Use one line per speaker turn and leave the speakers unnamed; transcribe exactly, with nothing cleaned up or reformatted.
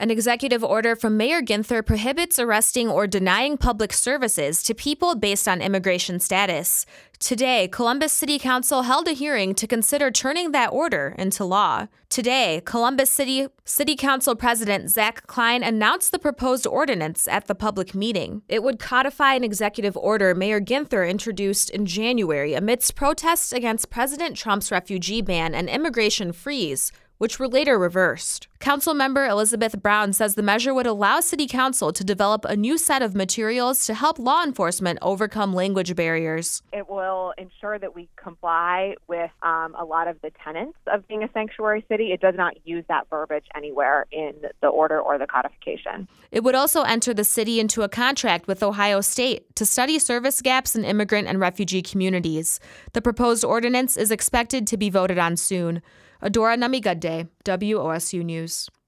An executive order from Mayor Ginther prohibits arresting or denying public services to people based on immigration status. Today, Columbus City Council held a hearing to consider turning that order into law. Today, Columbus City City Council President Zach Klein announced the proposed ordinance at the public meeting. It would codify an executive order Mayor Ginther introduced in January amidst protests against President Trump's refugee ban and immigration freeze, which were later reversed. Councilmember Elizabeth Brown says the measure would allow City Council to develop a new set of materials to help law enforcement overcome language barriers.
It will ensure that we comply with um, a lot of the tenets of being a sanctuary city. It does not use that verbiage anywhere in the order or the codification.
It would also enter the city into a contract with Ohio State to study service gaps in immigrant and refugee communities. The proposed ordinance is expected to be voted on soon. Adora Namigadde, W O S U News.